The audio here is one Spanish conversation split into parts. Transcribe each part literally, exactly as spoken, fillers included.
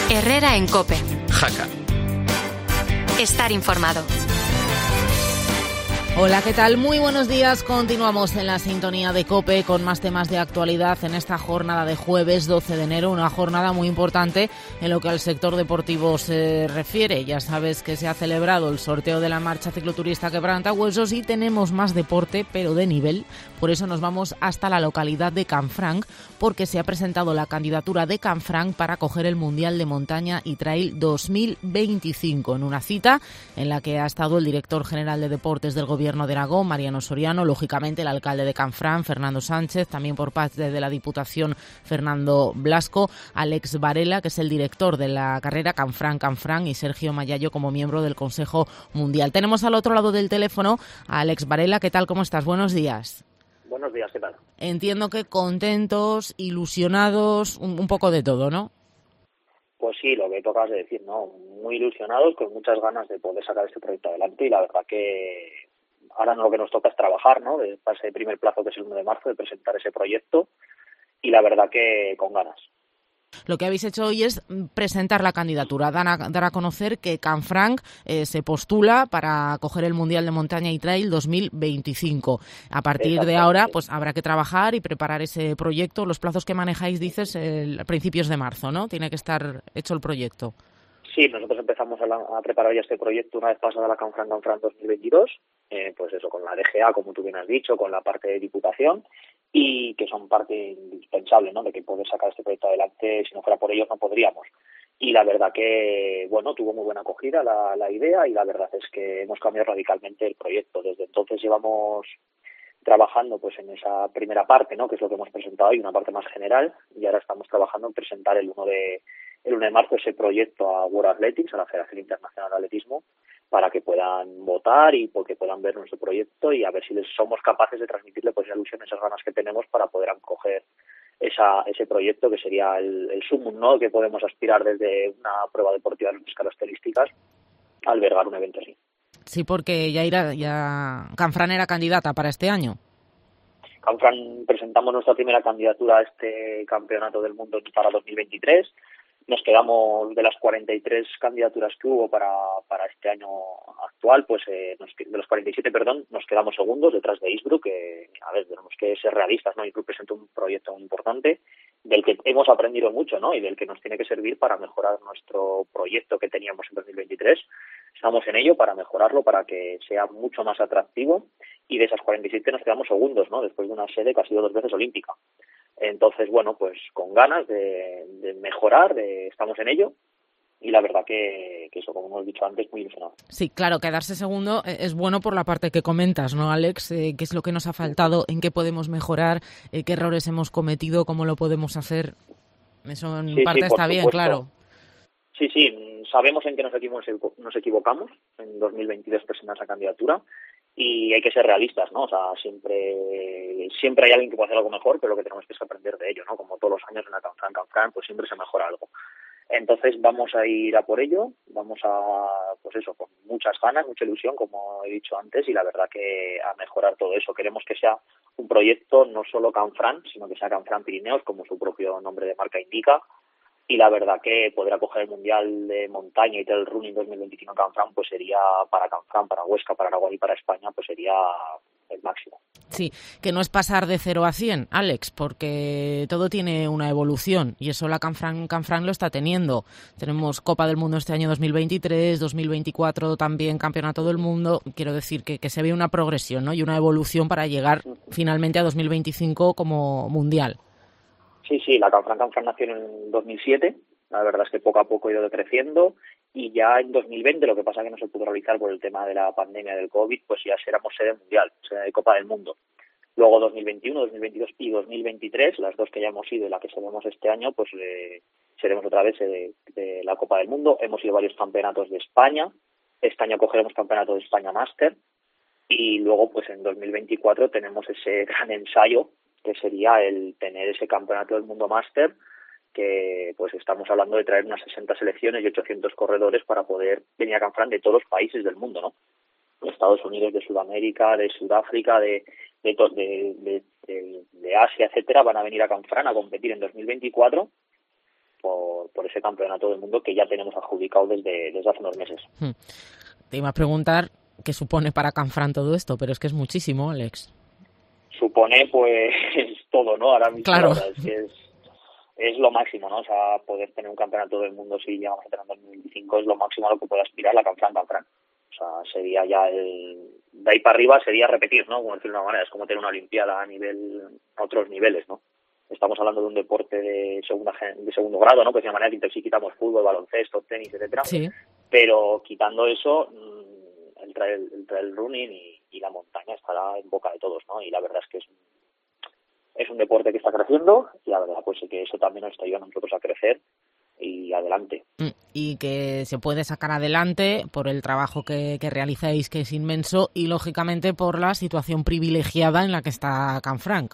Herrera en COPE. Jaca. Estar informado. Hola, ¿qué tal? Muy buenos días. Continuamos en la sintonía de COPE con más temas de actualidad en esta jornada de jueves doce de enero, una jornada muy importante en lo que al sector deportivo se refiere. Ya sabes que se ha celebrado el sorteo de la marcha cicloturista Quebrantahuesos y tenemos más deporte, pero de nivel. Por eso nos vamos hasta la localidad de Canfranc, porque se ha presentado la candidatura de Canfranc para acoger el Mundial de Montaña y Trail dos mil veinticinco, en una cita en la que ha estado el director general de Deportes del Gobierno de Aragón, Mariano Soriano, lógicamente el alcalde de Canfranc, Fernando Sánchez, también por parte de la Diputación, Fernando Blasco, Alex Varela, que es el director de la carrera Canfranc-Canfranc, y Sergio Mayayo como miembro del Consejo Mundial. Tenemos al otro lado del teléfono a Alex Varela. ¿Qué tal? ¿Cómo estás? Buenos días. Buenos días, ¿qué tal? Entiendo que contentos, ilusionados, un, un poco de todo, ¿no? Pues sí, lo que tocas de decir, ¿no? Muy ilusionados, con muchas ganas de poder sacar este proyecto adelante, y la verdad que ahora lo que nos toca es trabajar, ¿no? De ese primer plazo, que es el uno de marzo, de presentar ese proyecto, y la verdad que con ganas. Lo que habéis hecho hoy es presentar la candidatura, dar a, dar a conocer que Canfranc eh, se postula para acoger el Mundial de Montaña y Trail dos mil veinticinco. A partir de ahora, pues habrá que trabajar y preparar ese proyecto. Los plazos que manejáis, dices, eh, a principios de marzo, ¿no? Tiene que estar hecho el proyecto. Sí, nosotros empezamos a, la, a preparar ya este proyecto una vez pasada la Canfranc Canfranc dos mil veintidós, eh, pues eso, con la D G A, como tú bien has dicho, con la parte de Diputación, y que son parte indispensable, ¿no?, de que poder sacar este proyecto adelante. Si no fuera por ellos no podríamos. Y la verdad que, bueno, tuvo muy buena acogida la, la idea, y la verdad es que hemos cambiado radicalmente el proyecto. Desde entonces llevamos trabajando pues en esa primera parte, ¿no?, que es lo que hemos presentado hoy, una parte más general, y ahora estamos trabajando en presentar el uno de el uno de marzo ese proyecto a World Athletics, a la Federación Internacional de Atletismo, para que puedan votar y porque puedan ver nuestro proyecto, y a ver si les somos capaces de transmitirle pues esa ilusión, esas ganas que tenemos para poder acoger esa ese proyecto, que sería el, el sumum, ¿no?, que podemos aspirar desde una prueba deportiva de escalas características a albergar un evento así. Sí, porque ya irá, ya Canfranc era candidata para este año. Canfranc presentamos nuestra primera candidatura a este campeonato del mundo para dos mil veintitrés. Nos quedamos, de las cuarenta y tres candidaturas que hubo para, para este año actual, pues eh, nos, de los cuarenta y siete, perdón, nos quedamos segundos detrás de Innsbruck, que, a ver, tenemos que ser realistas, ¿no? Innsbruck presenta un proyecto muy importante del que hemos aprendido mucho, ¿no?, y del que nos tiene que servir para mejorar nuestro proyecto que teníamos en dos mil veintitrés. Estamos en ello para mejorarlo, para que sea mucho más atractivo, y de esas cuarenta y siete nos quedamos segundos, ¿no?, después de una sede que ha sido dos veces olímpica. Entonces, bueno, pues con ganas de, de mejorar, de, estamos en ello, y la verdad que, que eso, como hemos dicho antes, muy ilusionado. Sí, claro, quedarse segundo es bueno por la parte que comentas, ¿no, Alex? Eh, ¿Qué es lo que nos ha faltado? ¿En qué podemos mejorar? Eh, ¿Qué errores hemos cometido? ¿Cómo lo podemos hacer? Eso en sí, parte sí, está supuesto. bien, claro. Sí, sí, sabemos en qué nos equivocamos, nos equivocamos en dos mil veintidós presentando esa candidatura, y hay que ser realistas, ¿no? O sea, siempre siempre hay alguien que puede hacer algo mejor, pero lo que tenemos que es aprender de ello, ¿no? Como todos los años en la Canfranc Canfranc, pues siempre se mejora algo. Entonces vamos a ir a por ello, vamos a, pues eso, con muchas ganas, mucha ilusión, como he dicho antes, y la verdad que a mejorar todo eso. Queremos que sea un proyecto no solo Canfranc, sino que sea Canfranc Pirineos, como su propio nombre de marca indica, y la verdad que poder acoger el Mundial de Montaña y Trail Running dos mil veinticinco en Canfranc, pues sería para Canfranc, para Huesca, para Aragón y para España, pues sería el máximo. Sí, que no es pasar de cero a cien, Alex, porque todo tiene una evolución, y eso la Canfranc, Canfranc lo está teniendo. Tenemos Copa del Mundo este año dos mil veintitrés, dos mil veinticuatro también Campeonato del Mundo. Quiero decir que, que se ve una progresión, ¿no?, y una evolución para llegar finalmente a dos mil veinticinco como mundial. Sí, sí, la Canfranc Canfranc nació en dos mil siete, la verdad es que poco a poco ha ido creciendo, y ya en dos mil veinte, lo que pasa que no se pudo realizar por el tema de la pandemia del COVID, pues ya éramos sede mundial, sede de Copa del Mundo. Luego dos mil veintiuno, dos mil veintidós y dos mil veintitrés, las dos que ya hemos ido y la que seremos este año, pues eh, seremos otra vez de, de la Copa del Mundo. Hemos ido a varios campeonatos de España, este año cogeremos campeonato de España Máster, y luego pues en dos mil veinticuatro tenemos ese gran ensayo, que sería el tener ese campeonato del mundo máster, que pues estamos hablando de traer unas sesenta selecciones y ochocientos corredores para poder venir a Canfranc de todos los países del mundo, ¿no? De Estados Unidos, de Sudamérica, de Sudáfrica, de de, de, de, de, de Asia, etcétera, van a venir a Canfranc a competir en dos mil veinticuatro, por, por ese campeonato del mundo que ya tenemos adjudicado desde, desde hace unos meses. Hmm. Te iba a preguntar qué supone para Canfrán todo esto, pero es que es muchísimo, Alex. Supone pues todo, ¿no? Ahora mismo claro. la verdad es que es, es lo máximo, ¿no? O sea, poder tener un campeonato del mundo si llegamos a tener en dos mil veinticinco es lo máximo a lo que puede aspirar la Canfrán Canfrán. O sea, sería ya el... De ahí para arriba sería repetir, ¿no? Como decirlo de una manera, es como tener una olimpiada a nivel, a otros niveles, ¿no? Estamos hablando de un deporte de segunda de segundo grado, ¿no? Pues de manera que sí quitamos fútbol, baloncesto, tenis, etcétera. Sí. Pero quitando eso, el trail, el trail running y, y la montaña estará en boca de todos, ¿no? Y la verdad es que es un, es un deporte que está creciendo y la verdad pues que eso también nos está ayudando a nosotros a crecer y adelante. Y que se puede sacar adelante por el trabajo que, que realizáis, que es inmenso, y lógicamente por la situación privilegiada en la que está Canfranc.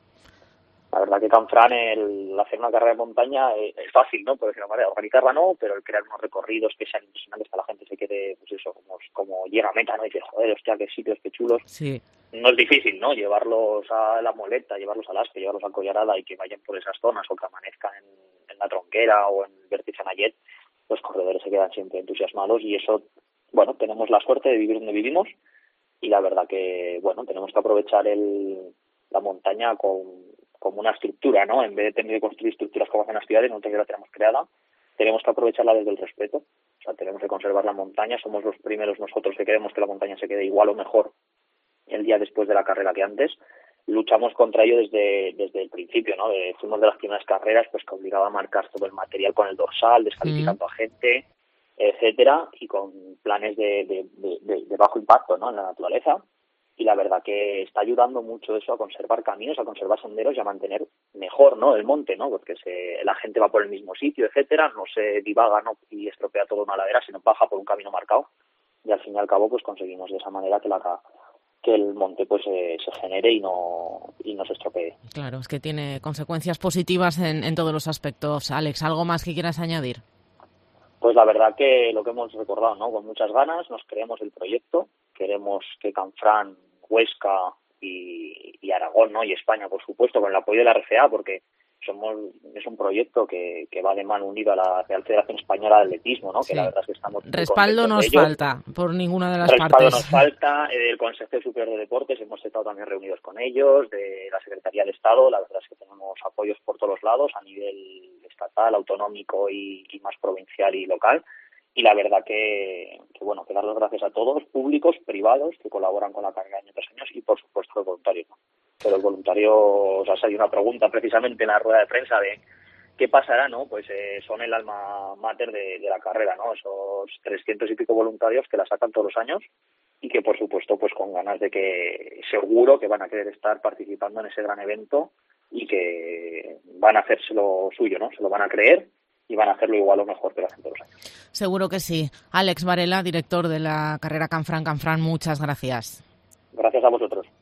La verdad que Canfrán, el hacer una carrera de montaña es, es fácil, ¿no? Por decirlo de una manera, organizarla no, pero el crear unos recorridos que sean impresionantes para la gente se quede, pues eso, como, como llega a meta, ¿no? Y dice, joder, hostia, qué sitios, qué chulos. Sí. No es difícil, ¿no? Llevarlos a la Moleta, llevarlos al Aspe, llevarlos a Collarada y que vayan por esas zonas o que amanezcan en, en la Tronquera o en Vértiz-Sanayet, los corredores se quedan siempre entusiasmados y eso, bueno, tenemos la suerte de vivir donde vivimos y la verdad que, bueno, tenemos que aprovechar el, la montaña con, como una estructura, ¿no? En vez de tener que construir estructuras como hacen las ciudades, nosotros ya la tenemos creada, tenemos que aprovecharla desde el respeto, o sea, tenemos que conservar la montaña, somos los primeros nosotros que queremos que la montaña se quede igual o mejor el día después de la carrera que antes. Luchamos contra ello desde desde el principio, ¿no? Eh, fuimos de las primeras carreras pues que obligaba a marcar todo el material con el dorsal, descalificando mm. a gente, etcétera, y con planes de, de, de, de, de bajo impacto, ¿no? En la naturaleza. Y la verdad que está ayudando mucho eso a conservar caminos, a conservar senderos y a mantener mejor, ¿no? El monte, ¿no? Porque se, la gente va por el mismo sitio, etcétera, no se divaga, ¿no? Y estropea toda una ladera, sino baja por un camino marcado. Y al fin y al cabo pues conseguimos de esa manera que la que el monte pues eh, se genere y no y no se estropee. Claro, es que tiene consecuencias positivas en, en todos los aspectos. Alex, ¿algo más que quieras añadir? Pues la verdad que lo que hemos recordado, ¿no? Con muchas ganas, nos creemos el proyecto, queremos que Canfrán, Huesca y, y Aragón, ¿no? Y España, por supuesto, con el apoyo de la R F A, porque somos es un proyecto que, que va de mano unida a la Real Federación Española de Atletismo, ¿no? Sí. Que la verdad es que estamos respaldo nos falta por ninguna de las respaldo partes. Respaldo nos falta, eh, del Consejo Superior de Deportes hemos estado también reunidos con ellos, de la Secretaría de Estado, la verdad es que tenemos apoyos por todos los lados, a nivel estatal, autonómico y, y más provincial y local. Y la verdad que, que, bueno, que dar las gracias a todos, públicos, privados, que colaboran con la carrera año tras años y, por supuesto, los voluntarios, ¿no? Pero el voluntario, o sea, hay una pregunta precisamente en la rueda de prensa de qué pasará, ¿no? Pues eh, son el alma mater de, de la carrera, ¿no? Esos trescientos y pico voluntarios que la sacan todos los años y que, por supuesto, pues con ganas de que seguro que van a querer estar participando en ese gran evento y que van a hacerse lo suyo, ¿no? Se lo van a creer y van a hacerlo igual o mejor que lo hacen todos los años. Seguro que sí. Alex Varela, director de la carrera Canfrán Canfrán, muchas gracias. Gracias a vosotros.